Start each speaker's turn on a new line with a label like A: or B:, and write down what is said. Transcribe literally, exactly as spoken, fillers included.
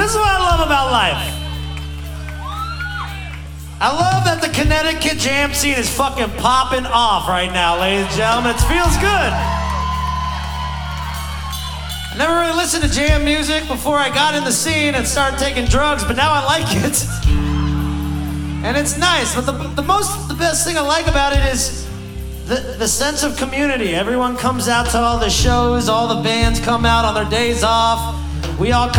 A: This is what I love about life. I love that the Connecticut jam scene is fucking popping off right now, ladies and gentlemen. It feels good. I never really listened to jam music before I got in the scene and started taking drugs, but now I like it. And it's nice, but the, the most, the best thing I like about it is the, the sense of community. Everyone comes out to all the shows, all the bands come out on their days off. We all come